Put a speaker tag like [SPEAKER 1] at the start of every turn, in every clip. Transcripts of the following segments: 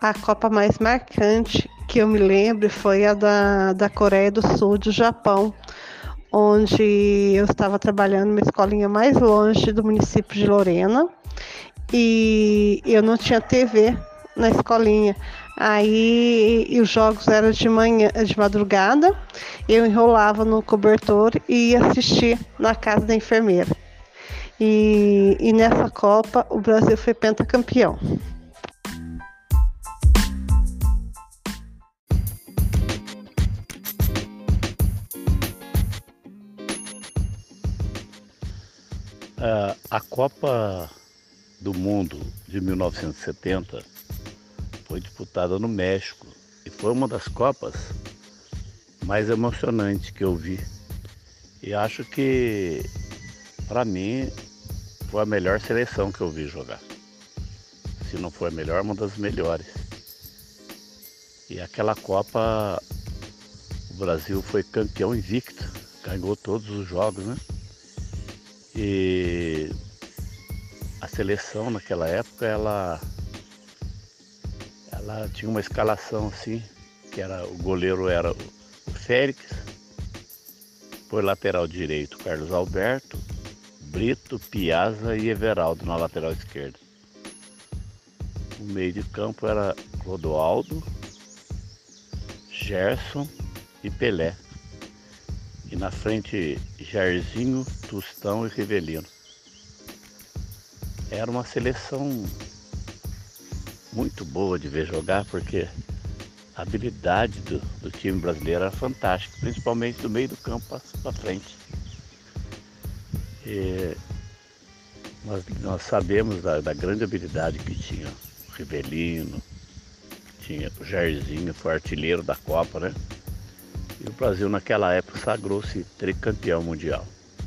[SPEAKER 1] A Copa mais marcante que eu me lembro foi a da Coreia do Sul, do Japão, onde eu estava trabalhando numa escolinha mais longe do município de Lorena e eu não tinha TV na escolinha. Aí e os jogos eram de manhã, de madrugada, eu enrolava no cobertor e ia assistir na casa da enfermeira. E nessa Copa o Brasil foi pentacampeão.
[SPEAKER 2] A Copa do Mundo de 1970 foi disputada no México e foi uma das Copas mais emocionantes que eu vi. E acho que, para mim, foi a melhor seleção que eu vi jogar. Se não foi a melhor, uma das melhores. E aquela Copa, o Brasil foi campeão invicto, ganhou todos os jogos, né? E a seleção naquela época, ela tinha uma escalação assim, que era o goleiro era o Félix, por lateral direito Carlos Alberto, Brito, Piazza e Everaldo na lateral esquerda. O meio de campo era Clodoaldo, Gerson e Pelé. E na frente Jairzinho, Tostão e Rivelino. Era uma seleção muito boa de ver jogar, porque a habilidade do time brasileiro era fantástica, principalmente do meio do campo para frente. E nós sabemos da grande habilidade que tinha o Rivelino, tinha o Jairzinho, foi artilheiro da Copa, né? E o Brasil naquela época sagrou-se tricampeão mundial.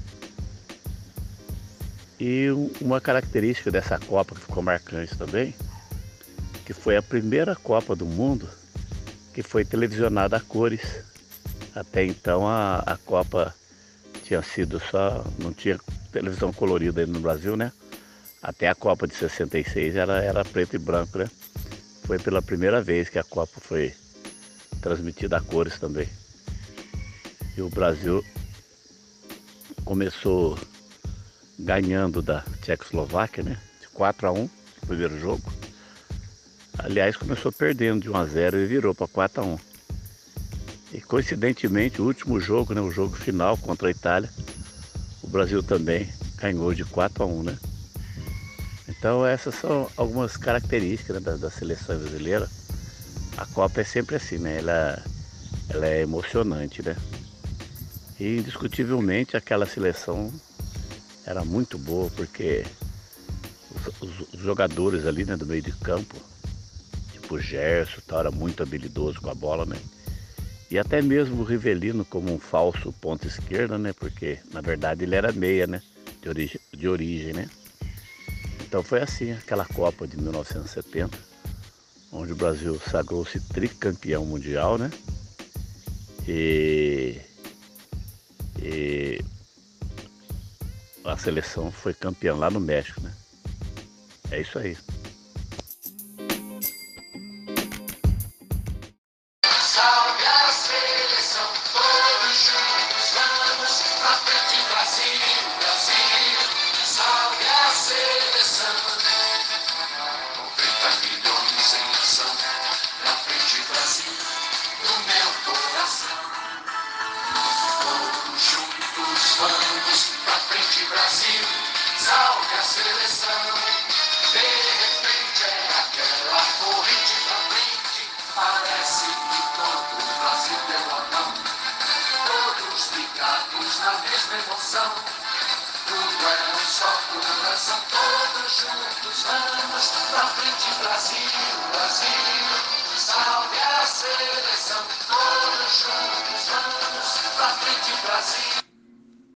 [SPEAKER 2] E uma característica dessa Copa que ficou marcante também, que foi a primeira Copa do Mundo que foi televisionada a cores. Até então a Copa tinha sido não tinha televisão colorida aí no Brasil, né? Até a Copa de 66 era preto e branco, né? Foi pela primeira vez que a Copa foi transmitida a cores também. E o Brasil começou ganhando da Tchecoslováquia, né? De 4-1 no primeiro jogo. Aliás, começou perdendo de 1-0 e virou para 4-1. E coincidentemente, o último jogo, né? O jogo final contra a Itália, o Brasil também ganhou de 4-1, né? Então essas são algumas características, né, da seleção brasileira. A Copa é sempre assim, né? Ela é emocionante, né? E indiscutivelmente aquela seleção era muito boa, porque os jogadores ali, né, do meio de campo, tipo o Gerson, tal, era muito habilidoso com a bola, né? E até mesmo o Rivelino como um falso ponta esquerda, né? Porque na verdade ele era meia, né? De origem, né? Então foi assim aquela Copa de 1970, onde o Brasil sagrou-se tricampeão mundial, né? E a seleção foi campeã lá no México, né? É isso aí.
[SPEAKER 3] Salve a seleção, todos juntos vamos pra frente, Brasil, Brasil. Salve a seleção, 90 milhões em ação, pra frente, Brasil, no meu coração. Todos juntos vamos pra frente, Brasil. Salve a seleção. De repente é aquela corrente pra frente, parece que todo o Brasil deu a mão. Todos ligados na mesma emoção, tudo é um só coração. Todos juntos vamos pra frente, Brasil, Brasil. Salve a seleção. Todos juntos vamos pra frente, Brasil.